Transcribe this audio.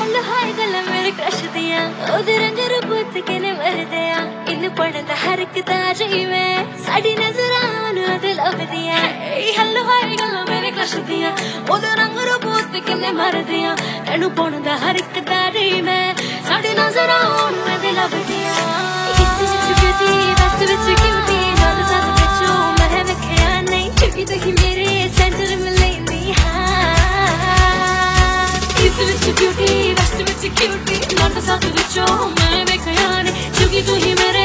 hello hi गल्लां मेरे crush दियां ओदे रंग रूप किने मरदियां इन्नू पढ़दा हर इक ताज में साडी नजरां ओनू ते लभदियां हेलो हाय गल्लां मेरे क्रश दियां ओदे रंग रूप किने मरदियां इन्नू पढ़दा हर इक ताज में साडी नजरां ओनू ते लभदियां इस विच ब्यूटी वेस्ट विच क्यूटी नॉट साथ विचों मैं वेखिया नहीं क्योंकि देखी मेरे सेंटर में लेंदी इस विच ब्यूटी वेस्ट विच क्यूटी नॉट साथ विचों मैं वेखिया नहीं क्योंकि तू ही मेरे